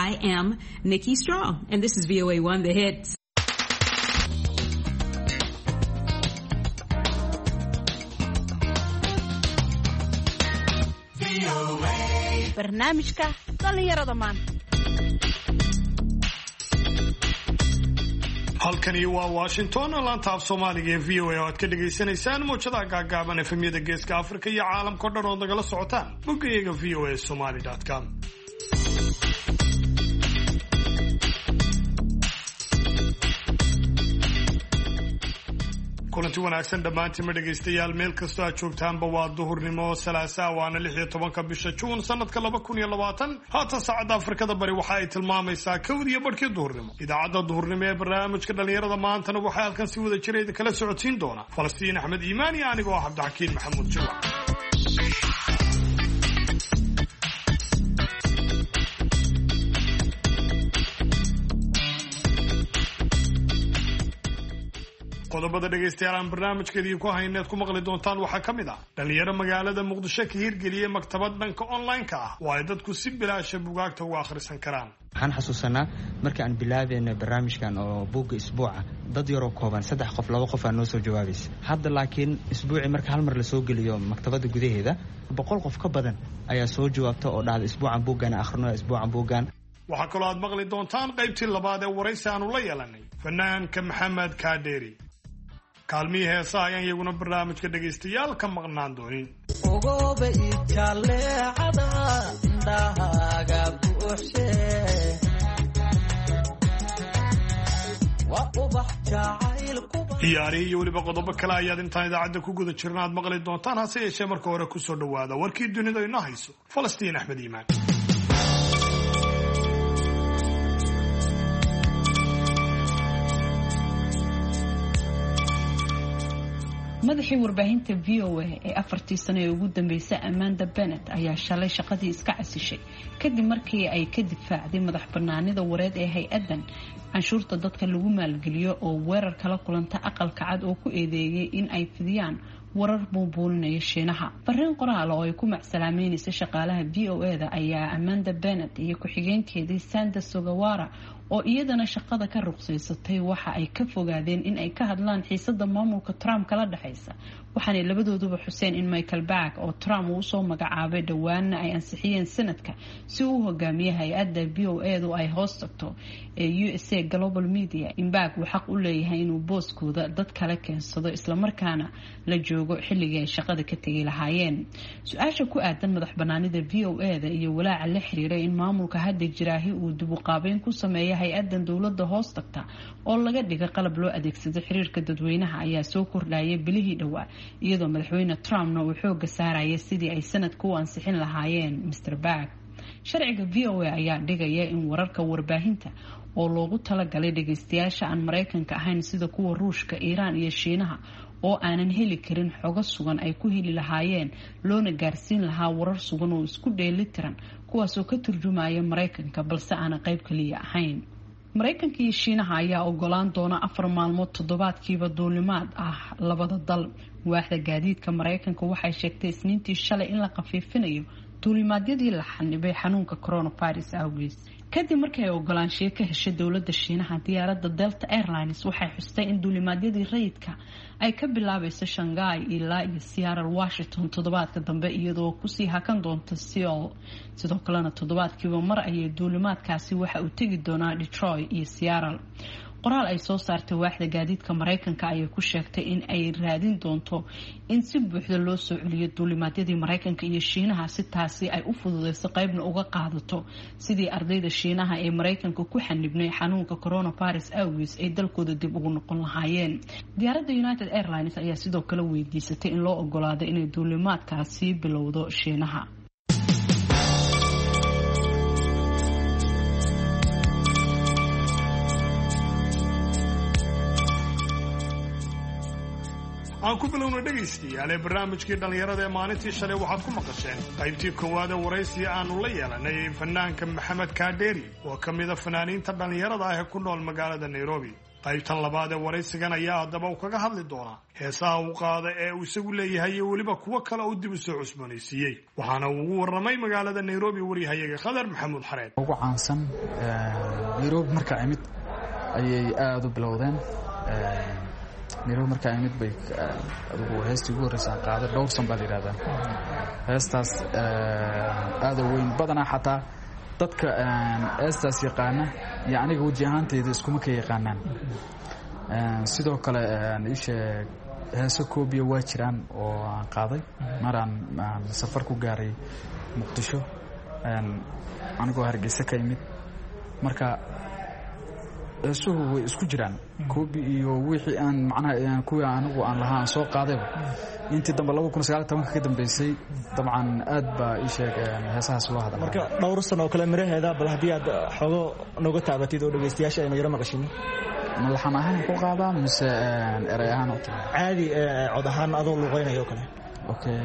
I am Nikki Strong, and this is VOA1 The Hits. barnaamijka dhalinyarada maanta. halkani waa Washington, laanta af Soomaaliga ee VOA oo aad ka dhageysanaysaan muujadaha gaagaaban efemyada Geeska Afrika iyo caalamka dhan oo nagala socotaan boggayaga voasomali.com. kulanti wanaagsan dhammaantiin ma dhegaystayaal meel kastoo aad joogtaanba waa duhurnimo salaasaa waana 16 bisha Juun sanadka 2020 haatan saacada Afrikada bari waxa ay tilmaamaysaa 1:00 duhurnimo. idaacadda duhurnimo ee barnaamijka dhalinyarada maantana waxay halkan si wada jireed kala socodsiin doona Falastiin Axmed Iimaan iyo anigoo ah Cabdixakiin Maxamuud Jawaa. qodobada dhageystayaal aan barnaamijkeedii ku hayneed ku maqli doontaan waxaa ka mid ah dhalinyaro magaalada Muqdisho ka hirgeliyay maktabad dhanka online-ka ah oo ay dadku si bilaash buugaagta uga akhrisan karaan. waxaan xasuusanaa markii aan bilaabeynay barnaamijkan oo buugga isbuuca dad yaroo kooban 3 qof 2 qof aan noo soo jawaabaysa. hadda laakiin isbuuci marka hal mar la soo geliyo maktabada gudaheeda 100 qof ka badan ayaa soo jawaabta oo dhacda isbuucan buuggan akhrino isbuucan buuggan. waxaa kaloo aad maqli doontaan qaybtii labaad ee waraysi aanu la yeelanay fanaanka Maxamed Kaaderi. kaalmihii heesaha ayaan iyaguna barnaamijka dhegaystayaal ka maqnaan doonin. ogoba ijaleecada indhahaaga buuxshe waa ubax jacaylku ciyaarihii iyo weliba qodobo kale ayaad intaan idaacadda ku guda jirna aad maqli doontaan hase yeeshee marka hore ku soo dhowaada warkii dunida inoo hayso Falastiin Axmed Iimaan. madaxii warbaahinta VOA ee 4 sano ee ugu dambeysay Amanda Bennett ayaa shalay shaqadii iska casishay kadib markii ay ka difaacday madax bannaanida wareed ee hay-addan canshuurta dadka lagu maalgeliyo oo weerar kala kulanta aqalka cad oo ku eedeeyay in ay fidiyaan warar buubuulinaya Shiinaha. fariin qoraal oo ay ku macsalaameynaysa shaqaalaha VOA-da ayaa Amanda Bennett iyo ku-xigeenkeedii Sandra Sugawara oo iyadana shaqada ka ruqsaysatay waxa ay ka fogaadeen in ay ka hadlaan xiisada maamulka Trump kala dhaxaysa. waxaanay labadooduba xuseen in Michael Back oo Trump uu soo magacaabay dhawaanna ay ansixiyeen sanadka si uu hogaamiyo hay-adda VOA-du ay hoos tagto ee USA Global Media. in Back uu xaq u leeyahay inuu booskooda dad kale keensado isla markaana la joogo xilligii ay shaqada ka tagi lahaayeen. su-aasha ku aadan madax bannaanida VOA-da iyo walaaca la xiriira in maamulka hadda jiraahi uu dib u qaabeyn ku sameeyo hay-addan dowladda hoos tagta oo laga dhiga qalab loo adeegsado xiriirka dadweynaha ayaa soo kordhayay bilihii dhowaa iyadoo madaxweyne Trumpna uu xooga saarayay sidii ay sanadka u ansixin lahaayeen Mr. Back. sharciga VOA ayaa dhigaya in wararka warbaahinta oo loogu talagalay dhageystayaasha aan Mareykanka ahayn sida kuwa Ruushka, Iiraan iyo Shiinaha oo aanan heli karin xogo sugan ay ku heli lahaayeen loona gaarsiin lahaa warar sugan oo isku dheelitiran kuwaasoo ka turjumaya Mareykanka balse aan qayb kaliya ahayn. Mareykanka iyo Shiinaha ayaa ogolaan doona 4 maalmood toddobaadkiiba duulimaad ah labada dal. waaxda gaadiidka Mareykanka waxay sheegtay Isniintii shalay in la qafiifinayo duulimaadyadii la xanibay xanuunka coronavirus awgeed kadib markii ay ogolaanshiyo ka heshay dowladda Shiinaha. diyaaradda Delta Airlines waxay xustay in duulimaadyadii rayidka ay ka bilaabayso Shanghai ilaa iyo Seattle, Washington toddobaadka dambe iyadoo ku sii hakan doonta Seoul. sidoo kalena toddobaadkiiba mar ayay duulimaadkaasi waxa uu tegi doonaa Detroit iyo Seattle. qoraal ay soo saartay waaxda gaadiidka Mareykanka ayay ku sheegtay in ay raadin doonto in si buuxda loo soo celiyo duulimaadyadii Mareykanka iyo Shiinaha si taasi ay u fududeyso qaybna uga qaadato sidii ardayda Shiinaha ee Mareykanka ku xanibnay xanuunka coronavirus awgeed ay dalkooda dib ugu noqon lahaayeen. diyaaradda United Airlines ayaa sidoo kale weydiisatay in loo ogolaado inay duulimaadkaasi bilowdo Shiinaha. aan ku bilowno dhegaystayaal barnaamijkii dhalinyarada ee maalintii shalay waxaad ku maqasheen qaybtii koowaad ee waraysi aanu la yeelanay fanaanka Maxamed Kaaderi oo ka mid ah fanaaniinta dhalinyarada ah ee ku nool magaalada Nairobi. qaybtan labaad ee waraysigan ayaa haddaba uu kaga hadli doonaa heesaha uu qaada ee uu isagu leeyahay iyo weliba kuwo kale uu dib u soo cusboonaysiiyey waxaana uu ugu warramay magaalada nairobi waryahayaga khadar maxamuud xareed. ugu caansan nairobi markaa imid ayay aada u bilowdeen. nairobi markaa imid bay adigu heestii ugu horreysaan qaaday dhowrsan baa la yidhahdaa. heestaas aada weyn badanaa xataa dadka heestaas yaqaana iyo aniga weji ahaanteyda iskuma ka yaqaanaan. sidoo kale isheeg heeso koobiya waa jiraan oo aan qaaday maraan safar ku gaaray muqdisho anigoo hargeysa ka imid. marka heesuhu way isku jiraan koobi iyo wixii aan macnaha kuwii anigu aan lahaa aan soo qaadayba intii dambe 2019 ka dambeysay dabcan aad baa ii sheeg heesahaas loo hadlay. marka dhowr sano oo kale miraheeda bal haddii aad xogo nooga taabatid oo dhageystayaasha aynu yara maqashin malaxan ahaan ku qaadaa mise eray ahaan oo caadi cod ahaan adoo luqeynayo kale. okay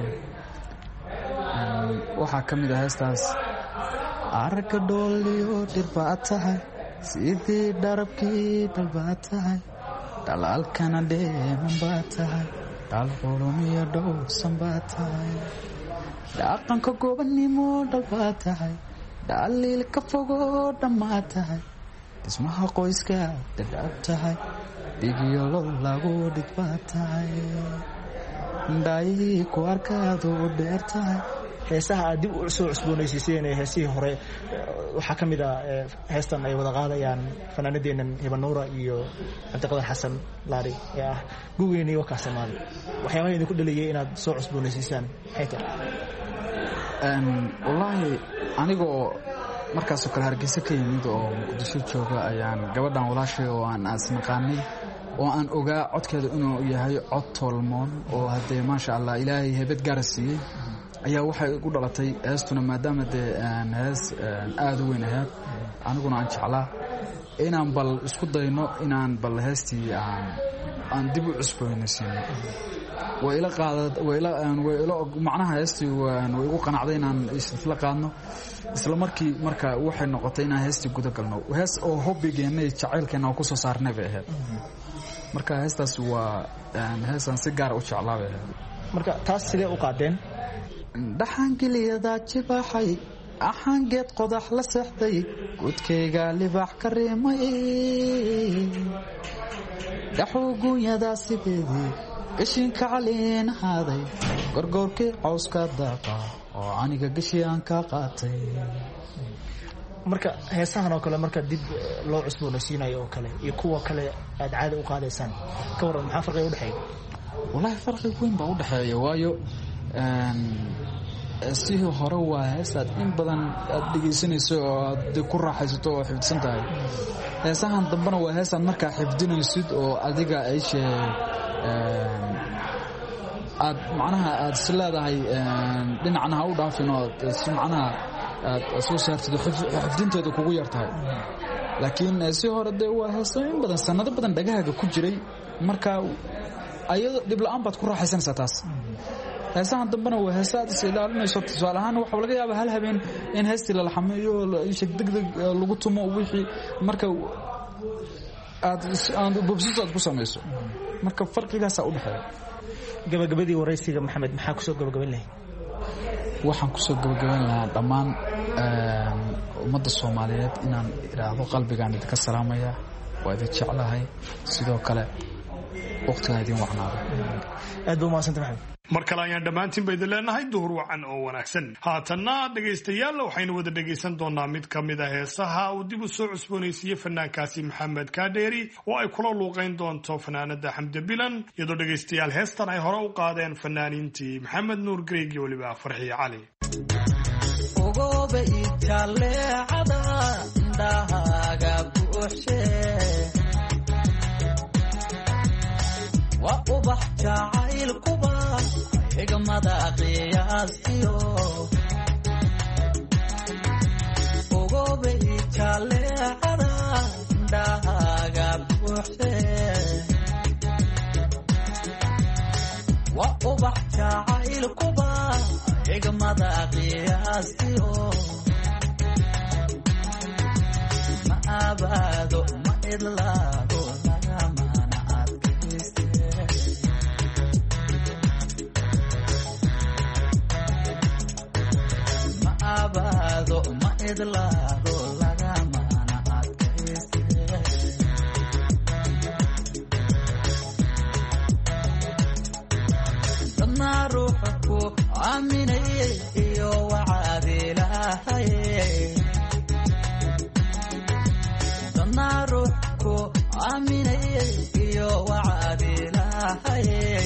waxaa ka mid ah heestaas arka dhooliyo dhibaa tahay sidii dharabkii dalbaa tahay dhalaalkana dheeman baa tahay dhaalqulumiyo dhowrsan baa tahay dhaqanka gobannimo dhalbaa tahay dhaliil ka fogoo dhammaa tahay dhismaha qoyska dhadhaab tahay dhigiyo lol lagu dhidbaa tahay dhaayihii ku arkaadu u dheer tahay. heesaha aad dib u soo cusboonaysiiseen ee heesihii hore waxaa ka mid ah heestan ay wada qaadayaan fanaanadeennan hibanuura iyo cabdiqadar xasan laari ee ah guweynii wakaa Soomaali. waxyaabaha idinku dhaliyay inaad soo cusboonaysiisaan maxay tahay? wallaahi anigoo markaasoo kale hargeysa ka yimid oo muqdisho jooga ayaan gabadhan walaashay oo aan asnaqaanay oo aan ogaa codkeeda inuu yahay cod tolmoon oo haddee maasha allah ilaahay heebad gaara siiyey ayaa waxay igu dhalatay heestuna maadaama dee hees aada u weyn ahayd aniguna aan jeclaa inaan bal isku dayno inaan bal heestii aan dib u cusboonaysiino. way ila macnaha heestii way igu qanacday inaan isla qaadno isla markii marka waxay noqotay inaan heestii guda galno hees oo hobbigeena iyo jacaylkeena oo ku soo saarnay bay ahayd. marka heestaas waa heesaan si gaar u jeclaa bay ahayd. marka taas sidee u qaadeen? dhaxaangeliyadaa jibaaxay axaangeed qodax la seexday gudkayga libaax ka reemay dhaxugunyadaa sideedii gashiinka caliin ahaaday gorgoorkii cawska daaqa oo aniga gashi aan ka qaatay. marka heesahan oo kale marka dib loo cusboonaysiinayo oo kale iyo kuwa kale aad caadi u qaadaysaan ka waran maxaa farqiga u dhexeeya? wallaahi farqi weyn baa u dhexeeya waayo sidii hore waa heesaad in badan aad dhegaysanayso oo aad ku raaxaysato oo xifdisan tahay. heesahan dambena waa heesaad markaa xifdinaysid oo adiga ayshe aad macnaha aad is leedahay dhinacna ha u dhaafin oo si macnaha aad soo saartid xifdinteeda kugu yar tahay. laakiin si hore dee waa heeso in badan sanado badan dhagahaaga ku jiray markaa ayadoo dhib la-aan baad ku raaxaysanaysaa taas. heesahan dambena waa heesa aad is ilaalinayso. tusaale ahaan waxaa laga yaabaa hal habeen in heestii la laxameeyo degdeg lagu tumo wixii marka aad bobsiso aad ku samayso. marka farqigaasaa u dhexeeya. gabagabadii waraysiga maxamed maxaa kusoo gabagaban lahay? waxaan kusoo gabagaban lahaa dhammaan ummadda Soomaaliyeed inaan iraahdo qalbigaan idinka salaamaya waa idin jeclahay sidoo kale waqtiga idin wacnaado. aad buu mahadsantahay maxamed. mar kale ayaan dhammaantiin ba idin leenahay duhur wacan oo wanaagsan. haatanna dhegaystayaal waxaynu wada dhegaysan doonaa mid ka mid ah heesaha uu dib u soo cusboonaysiiyey fanaankaasi maxamed kaadheeri oo ay kula luuqayn doonto fanaanada xamde bilan iyadoo dhegaystayaal heestan ay hore u qaadeen fanaaniintii maxamed nuur greeg iyo weliba farxiye cali. ogobe ijaleecada indhahaaga buuxshe wa ubax jacaylkuba xigmada qiyaastiyo ogobe ijaleecada indhahaaga buuxshe wa ubax jacaylkuba xigmada qiyaastiyo ma abaado ma idlaado dadna ruuxa ku aaminayay iyo wacad ilaahay dadna ruux ku aaminayay iyo wacad ilaahay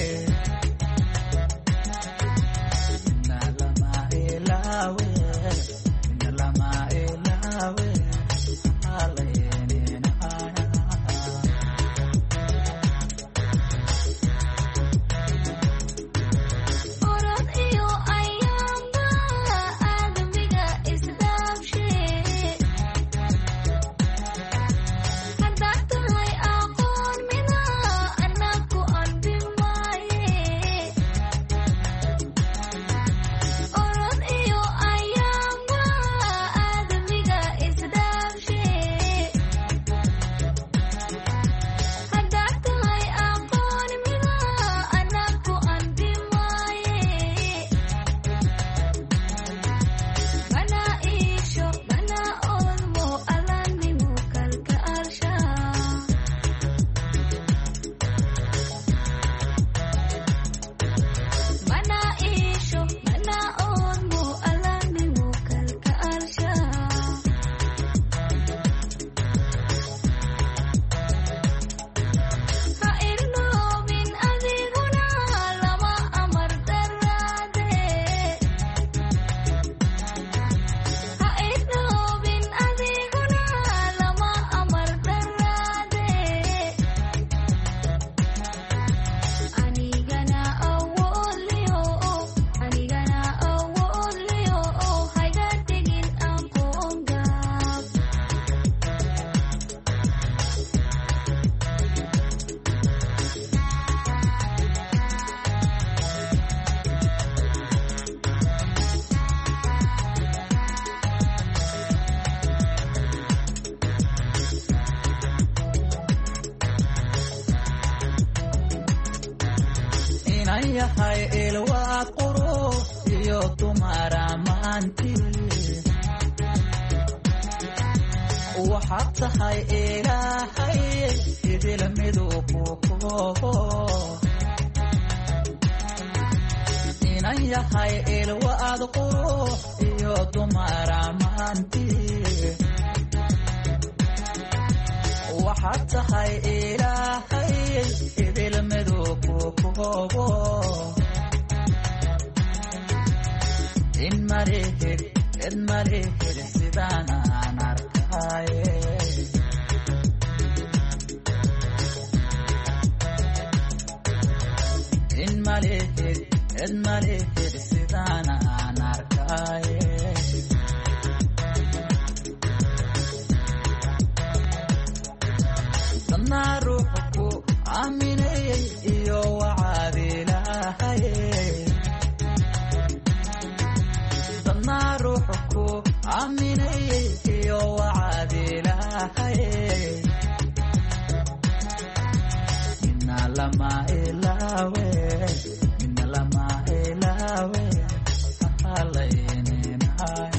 yahay ilwaad qurux iyo dumar amaanti waxaad tahay ilaahay idil miduu ku koobo inan yahay ilwaad qurux iyo dumar amaanti waxaad tahay ilaahay idil miduu ku koobo in malihid sidaan aan arkaye in malihid sidaan aan arkaye dadna ruuxa ku aaminayay iyo wacad ilaahay dadna ruuxa ku aaminayay iyo wacad ilaahay inna lama ilaawe halayninaaya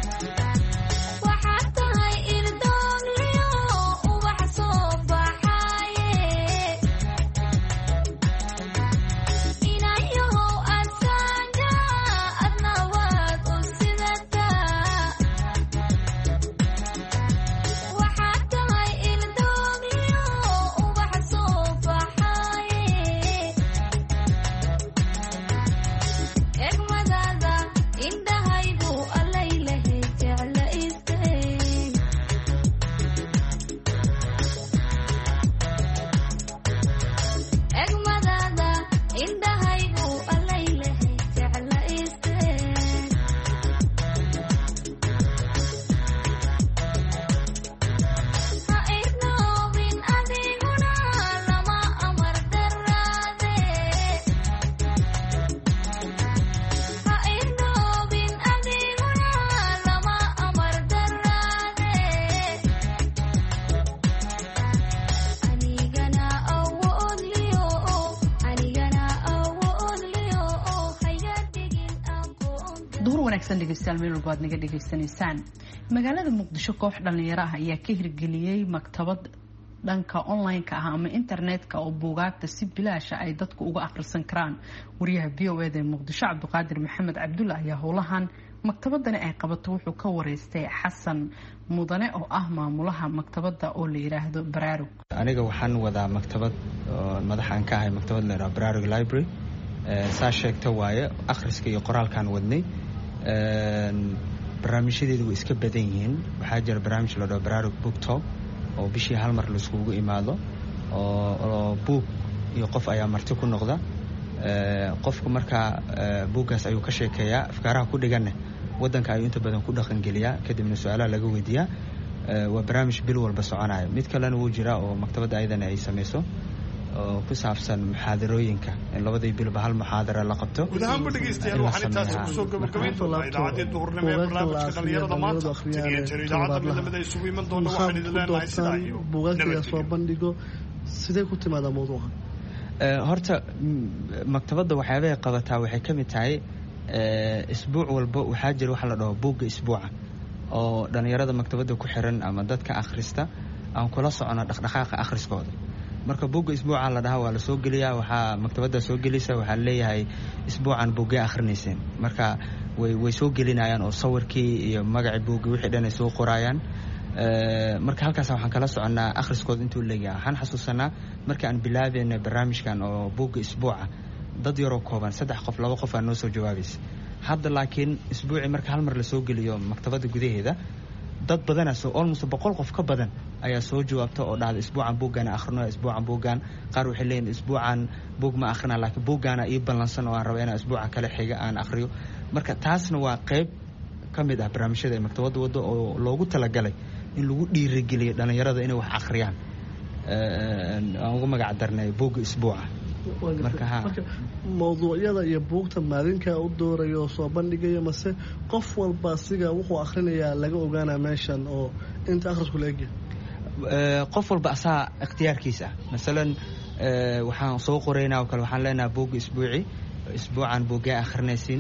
waxaad tahay ildoon liyo ubax soo baxa wanaagsan dhegeystayaal meel walba aad naga dhegeysanaysaan. Magaalada Muqdisho koox dhalinyaro ah ayaa ka hirgeliyay maktabad dhanka online-ka ah ama internet-ka oo buugaagta si bilaash ah ay dadku uga akhrisan karaan. Wariyaha VOA ee Muqdisho Cabdiqaadir Maxamed Cabdulla ayaa howlahan maktabadani ay qabato wuxuu ka wareystay Xasan Mudane oo ah maamulaha maktabada oo la yiraahdo Baraarug. Aniga waxaan wadaa maktabad madaxan ka ahay maktabad la yiraahdo Baraarug Library. saa sheegta waaye akhriska iyo qoraalkan wadnay barnaamijyadeedu way iska badan yihiin. waxaa jira barnaamij la dhaho Baraarug Book Talk oo bishii hal mar la iskugu imaado oo buug iyo qof ayaa marti ku noqda. qofku markaa buuggaas ayuu ka sheekeeyaa afkaaraha ku dhiganna waddanka ayuu inta badan ku dhaqangeliyaa kadibna su-aalaha laga weydiiyaa. waa barnaamij bil walba soconaya. mid kalena wuu jiraa oo maktabadda ayadana ay samayso oo ku saabsan muxaadarooyinka in labadii bilba hal muxaadara la qabto. guud ahaanba dhegeystayaal waxaan intaasi kusoo gabagabayn doonaa idaacadii duhurnimo ee barnaamijka dhalinyarada maanta taniyo jeer idaacadda midnimada isugu iman doona waxaan idin leenahay sidaa iyo buugaagta soo bandhigo sidee ku timaada mawduuca. horta maktabadda waxyaabahay qabataa waxay ka mid tahay isbuuc walba waxaa jira waxa la dhaho buugga isbuuca oo dhalinyarada maktabadda ku xiran ama dadka akhrista aan kula socono dhaqdhaqaaqa akhriskooda. marka buugga isbuuca la dhahaa waa la soo geliyaa waxaa maktabadda soo gelisa waxaa leeyahay isbuucan buuggee akhrinayseen marka way soo gelinayaan oo sawirkii iyo magacii buugga wixii dhan ay soo qoraayaan. marka halkaas waxaan kala soconnaa akhriskooda intuu leeyahay. waxaan xasuusanaa marka aan bilaabayna barnaamijkan oo buugga isbuuca dad yaroo kooban 3 qof 2 qof aa noo soo jawaabaysa. hadda laakiin isbuucii marka hal mar la soo geliyo maktabadda gudaheeda dad badanaa soo almost 100 qof ka badan ayaa soo jawaabta oo dhahda isbuucan buuggaan akhrino isbuucan buuggaan. qaar waxay leeyihiin isbuucan buug ma akhrina laakiin buuggaana ii ballansan oo aan rabo inaan isbuuca kale xiga aan akhriyo. marka taasna waa qayb ka mid ah barnaamijyada ay maktabadda waddo oo loogu talagalay in lagu dhiirigeliyo dhalinyarada inay wax akhriyaan. aan ugu magac darnay buugga isbuuca. marka mawduucyada iyo buugta maalinkaa u doorayo oo soo bandhigaya mase qof walba siga wuxuu akhrinayaa laga ogaanaa meeshan oo inta akhrisku la egya. qof walba asaa ikhtiyaarkiisa ah. masalan waxaan soo qoraynaa oo kale waxaan leenahay buugga isbuuci isbuucan buuggee akhrinaysiin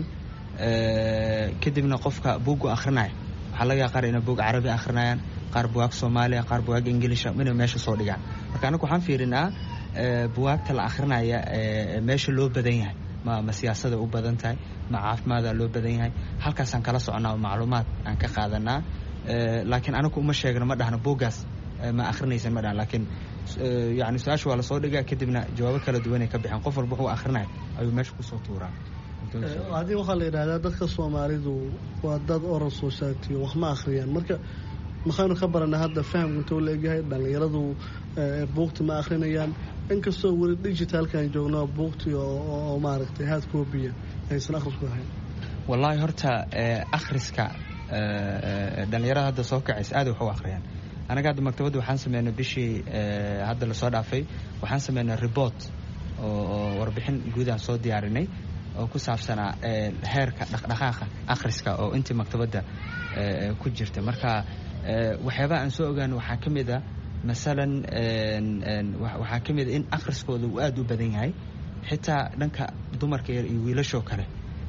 kadibna qofka buuggu akhrinaya waxaa laga qaar inay buug carabi akhrinayaan qaar buugaag Soomaaliya qaar buugaag Ingiliisha inay meesha soo dhigaan. marka anagu waxaan fiirinaa buugaagta la akhrinaya meesha loo badan yahay ma siyaasada u badan tahay ma caafimaadka loo badan yahay halkaas aan kala soconaa macluumaad aan ka qaadanaa. laakiin anagu uma sheegno ma dhahno buuggaas ma akhrinaysan ma dhahan laakiin yani su-aasha waa la soo dhigaa kadibna jawaabo kala duwan ay ka bixeen. qof walba wuxuu akhrinaya ayuu meesha kusoo tuuraa. haddii waxaa la yidhaahdaa dadka Soomaalidu waa dad oral society wax ma akhriyaan. marka maxaanu ka baranaa hadda fahamka intuu leeyahay dhalinyaradu buugta ma akhrinayaan inkastoo weli digitalkan joogno buugti oo maaragtay hard copy aysan akhrisku ahayn. wallahi horta akhriska dhalinyarada hadda soo kacaysa aad wax u akhriyaan. anaga hadda maktabadda waxaan sameynay bishii hadda la soo dhaafay waxaan sameynay report oo warbixin guud aan soo diyaarinay oo ku saabsanaa heerka dhaqdhaqaaqa akhriska oo intii maktabadda ku jirta. marka waxyaabaha aan soo ogaano waxaa ka mid ah masalan waxaa ka mid in akhriskooda uu aad u badan yahay xitaa dhanka dumarka yar iyo wiilashoo kale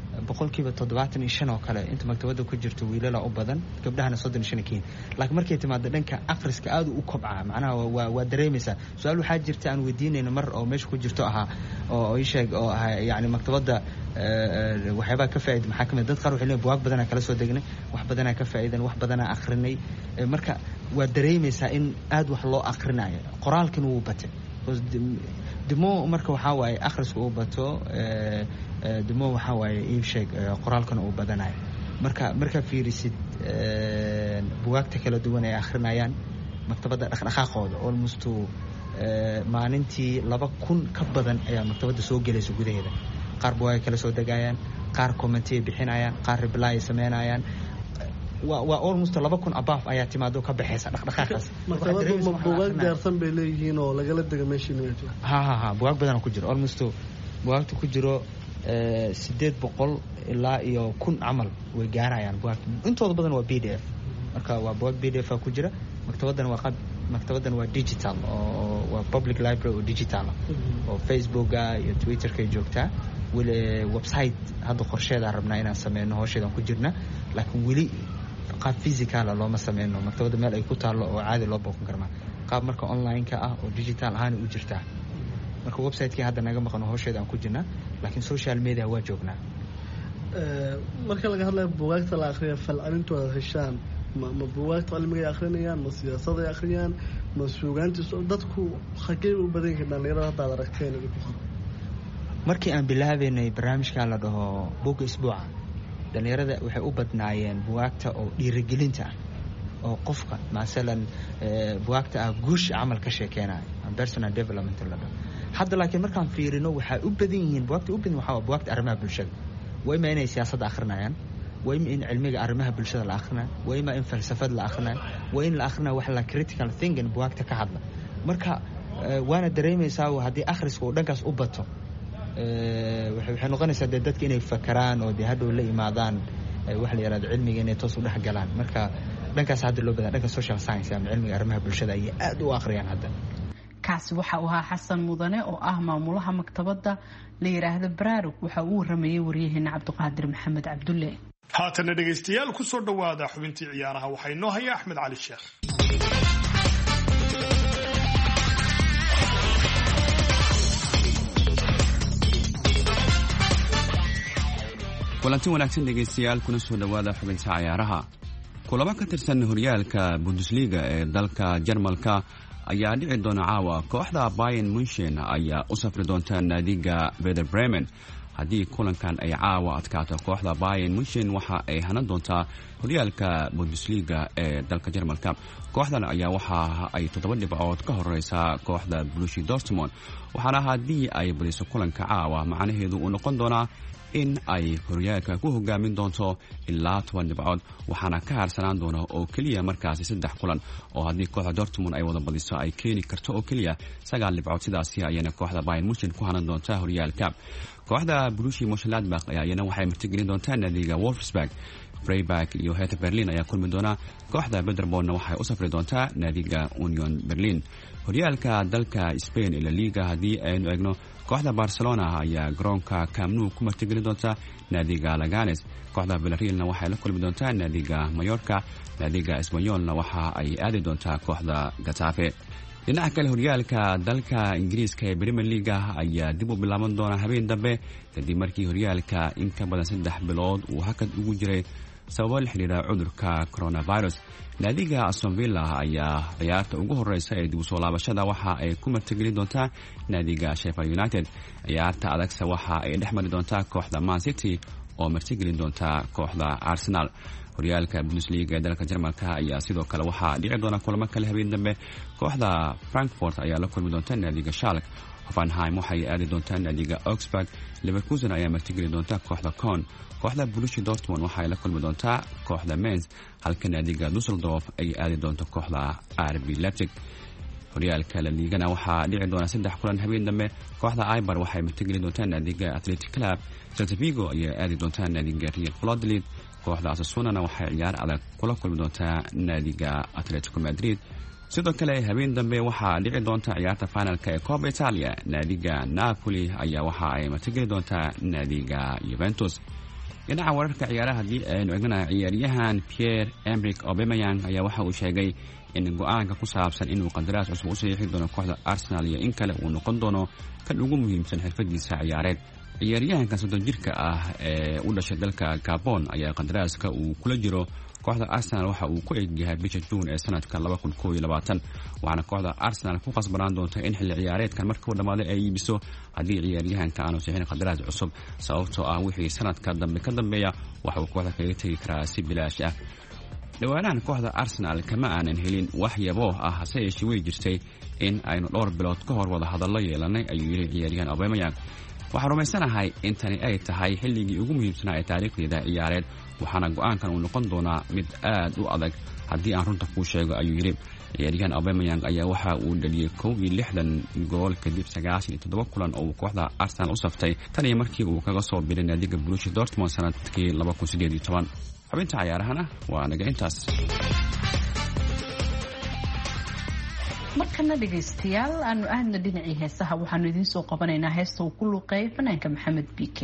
75% oo kale inta maktabadda ku jirto wiilala u badan gabdhahana 35. laakiin markay timaado dhanka akhriska aad u kobca macnaha waa dareemaysaa. su-aal waxaa jirta aan weydiinayno mar oo meesha ku jirto ahaa oo ii sheeg oo ahaa yani maktabadda waxyaabaha ka faa'iiday maxaa kamid dad qaar waxay leeyihiin buugaag badanaa kala soo degnay wax badanaa ka faa'iidan wax badanaa akhrinay. marka waa dareemaysaa in aad wax loo akhrinayo qoraalkan wuu batay dimo marka waxaa waaye akhrisku uu bato dimo waxaa waaye ii sheeg qoraalkan uu badanayo. marka fiirisid buugaagta kala duwan ay akhrinayaan maktabadda dhaqdhaqaaqooda almost maalintii 2,000 ka badan ayaa maktabadda soo gelaysa gudaheeda. qaar buugaag kala soo degayaan qaar commentary bixinayaan qaar reply sameynayaan. waa almost 2,000 above ayaa timaado ka baxaysa dhaqdhaqaaqaas. maktabadda buugaag gaarsan bay leeyihiin oo lagala dega meeshii nimato. ha buugaag badan ku jiro almost buugaagta ku jiro 800 ilaa iyo 1,000 camal way gaarayaan buugaagta. intooda badan waa PDF. marka waa buugaag PDF ku jira maktabaddan waa digital oo waa public library oo digital oo facebooka iyo twitterka joogtaa weli website hadda qorsheeda rabnaa inaan sameeyno hawsheedan ku jirna laakiin weli qaab physical looma sameeyno maktabada meel ay ku taalo oo caadi loo booqan karma qaab marka online ka ah oo digital ahaan u jirta marka website-kii hadda naga maqan hawsheeda aan ku jirna laakiin social media waa joognaa marka laga hadlayo buugaagta la akhriyo falcelintooda heshaan ma buugaagta cilmiga akhrinayaan ma siyaasadda akhriyaan ma suugaantiisa dadku xagee u badan yihiin dhalinyarada hadda aad aragteen ku qor markii aan bilaabeynay barnaamijkan la dhaho buugga isbuuca dhalinyarada waxay u badnaayeen buugaagta oo dhiirigelinta oo qofka masalan buugaagta ah guush camal ka sheekeenaya personal development la dhaho hadda laakiin markaan fiirino waxay u badan yihiin buugaagta u badan waxa buugaagta arrimaha bulshada way ma inay siyaasadda akhrinayaan way ma in cilmiga arrimaha bulshada la akhrinayo way ma in falsafad la akhrinayo way in la akhrinayo wax la critical thinking buugaagta ka hadla marka waana dareemaysaa haddii akhriska uu dhankaas u bato waxay noqonaysaa dee dadka inay fakaraan oo dee hadhow la imaadaan wax la yaraado cilmiga inay toos u dhex galaan marka dhankaas hadda loo badan dhanka social science ama cilmiga arrimaha bulshada ayay aad u akhriyaan hadda kaasi waxa uu ahaa xasan mudane oo ah maamulaha maktabadda la yiraahdo baraarug waxa uu waramayay waryaheena cabdiqaadir maxamed cabdulle haatana dhegaystayaal ku soo dhawaada xubintii ciyaaraha waxaa inoo haya axmed cali sheekh kulanti wanaagsan dhegaystayaal kuna soo dhawaada xubinta ciyaaraha kulamo ka tirsan horyaalka bundesliga ee dalka jarmalka ayaa dhici doona caawa kooxda Bayern Munchen ayaa u safri doonta naadiga Werder Bremen haddii kulankan ay caawa adkaato kooxda Bayern Munchen waxa ay hanan doontaa horyaalka Bundesliga ee dalka Jarmalka kooxdan ayaa waxa ay 7 dhibcood ka horeysaa kooxda Borussia Dortmund waxaana haddii ay badiso kulanka caawa macnaheedu uu noqon doonaa in ay horyaalka ku hogaamin doonto ilaa 10 dhibcood waxaana ka harsanaan doona oo kaliya markaasi 3 kulan oo haddii kooxda Dortmund ay wada badiso ay keeni karto oo kaliya 9 dhibcood sidaasi ayana kooxda Bayern Munchen ku hanan doonta horyaalka kooxda Borussia Mönchengladbach ayana waxay martigelin doontaa naadiga Wolfsburg Freiburg iyo Hertha Berlin ayaa kulmi doona kooxda Paderborn waxay u safri doontaa naadiga Union Berlin horyaalka dalka Spain ee La Liga haddii aynu eegno kooxda Barcelona ayaa garoonka Camp Nou ku martigeli doonta naadiga Leganes kooxda Villarreal waxay la kulmi doontaa naadiga Mallorca naadiga Espanyol waxa ay aadi doontaa kooxda Getafe dhinaca kale horyaalka dalka Ingiriiska ee Premier League ayaa dib u bilaaban doona habeen dambe kadib markii horyaalka in ka badan 3 bilood uu hakad ugu jiray sababo la xiriira cudurka coronavirus naadiga Aston Villa ayaa ciyaarta ugu horeysa ee dib u soo laabashada waxa ay ku martigeli doontaa naadiga Sheffield United ciyaarta adagsa waxa ay dhexmari doontaa kooxda Man City oo martigeli doonta kooxda Arsenal horyaalka Bundesliga ee dalka Jarmalka ayaa sidoo kale waxa dhici doona kulamo kale habeen dambe kooxda Frankfurt ayaa la kulmi doonta naadiga Schalke Hoffenheim waxay aadi doontaa naadiga Augsburg Leverkusen ayaa martigeli doonta kooxda Köln kooxda Borussia Dortmund waxay la kulmi doontaa kooxda Mainz halka naadiga Düsseldorf ay aadi doonto kooxda RB Leipzig horyaalka La Ligana waxaa dhici doona 3 kulan habeen dambe kooxda Eibar waxay martigeli doontaa naadiga Athletic Club Celta Vigo ayaa aadi doontaa naadiga Real Valladolid kooxda Osasuna waxay ciyaar adag kula kulmi doontaa naadiga Atletico Madrid sidoo kale habeen dambe waxaa dhici doonta ciyaarta finalka ee Coppa Italia naadiga Napoli ayaa waxa ay martigeli doontaa naadiga Juventus dhinaca wararka ciyaaraha haddii aynu eegna ciyaaryahan Pierre-Emerick Aubameyang ayaa waxa uu sheegay in go'aanka ku saabsan inuu qandaraas cusub u saxiixi doono kooxda Arsenal iyo in kale uu noqon doono kan ugu muhiimsan xirfadiisa ciyaareed ciyaaryahanka 30 jirka ah ee u dhashay dalka Gabon ayaa qandaraaska uu kula jiro kooxda Arsenal waxa uu ku eegyahay bisha June ee sanadka 2021 waxaana kooxda Arsenal ku qasbanaan doonta in xilli ciyaareedkan markii uu dhamaaday ay iibiso haddii ciyaaryahanka aanu saxiixin qandaraas cusub sababtoo ah wixii sanadka dambe ka dambeeya waxa uu kooxda kaga tagi karaa si bilaash ah dhawaanahan kooxda Arsenal kama aanan helin wax yabo ah hase yeeshee way jirtay in aynu dhowr bilood ka hor wada hadallo yeelanay ayuu yiri ciyaaryahan Aubameyang waxaan rumaysanahay in tani ay tahay xilligii ugu muhiimsanaa ee taariikhdeeda ciyaareed waxaana go'aankan uu noqon doonaa mid aad u adag haddii aan runta kuu sheego ayuu yiri ciyaaryahan Aubameyang ayaa waxa uu dhaliyay 61 gool kadib 97 kulan oo kooxda Arsenal u saftay tan iyo markii uu kaga soo biiray naadiga Borussia Dortmund sanadkii 2018 xubinta ciyaarahana waa naga intaas markana dhegaystayaal aanu aadna dhinacii heesaha waxaanu idiin soo qabanaynaa heesta uu ku luuqeeyay fanaanka maxamed bk.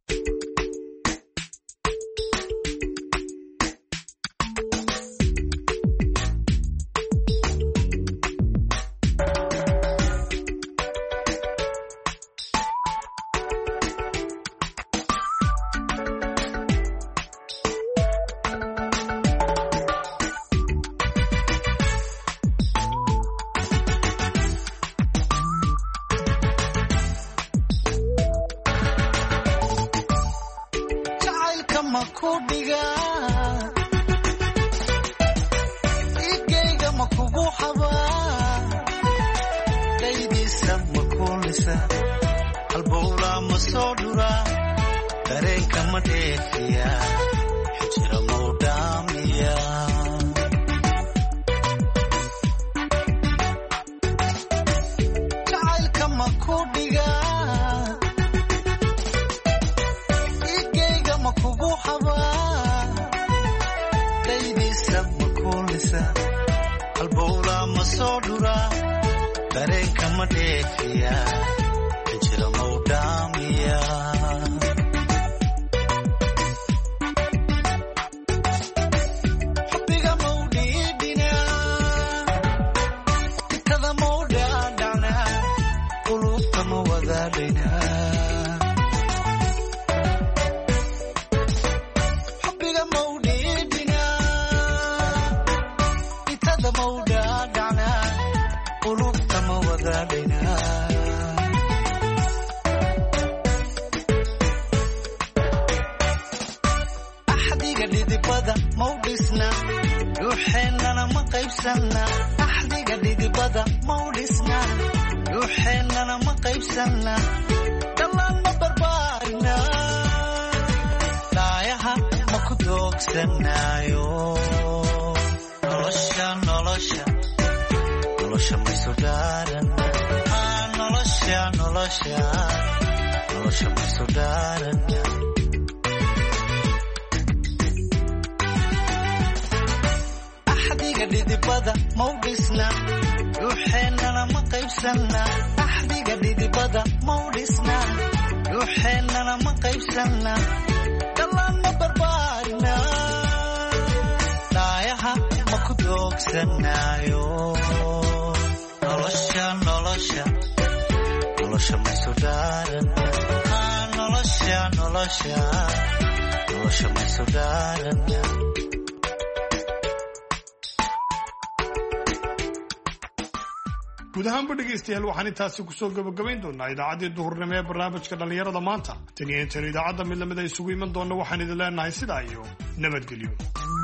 guud ahaanba dhegaystayaal waxaan intaasi kusoo gabagabayn doonaa idaacaddii duhurnimo ee barnaamijka dhallinyarada maanta tan iyo intan idaacadda mid lamida isugu iman doonna waxaan idin leenahay sidaa iyo nabadgelyo.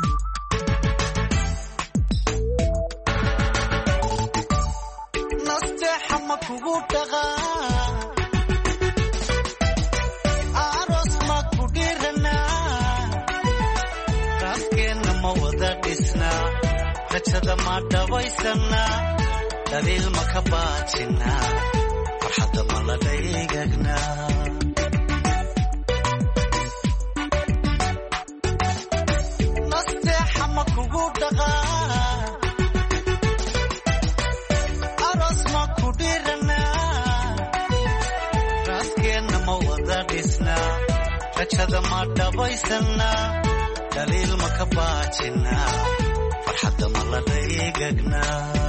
daliil ma ka baajina farxadda ma la dhaygagna nasteexa ma kugu dhaqaa aroos ma ku dhirana raaskeenna ma wada dhisna rajada ma dhabaysana daliil ma ka baajina farxadda ma la dhaygagna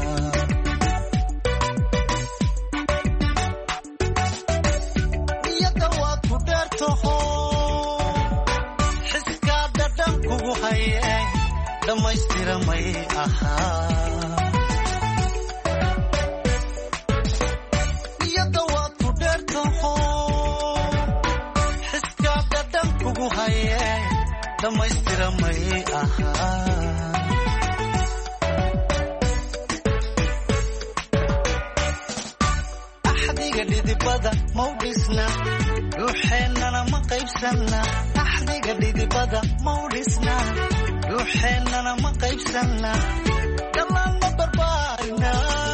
xiskaada dhan kugu haye dhammaystira may ahaa iyada waad ku dheertaho xiskaada dhan kugu haye dhammaystira may ahaa axdiga dhidibada mau dhisna ruuxeennana ma qaybsanna axdiga dhidibada mau dhisna ruuxeennana ma qaybsanna dhammaan ma barbaarina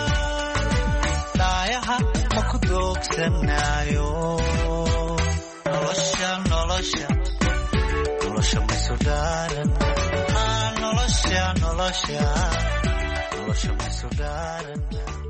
daayaha ma ku doogsanaayo nolosha nolosha nolosha ma sudaaran nolosha nolosha nolosha ma sudaaran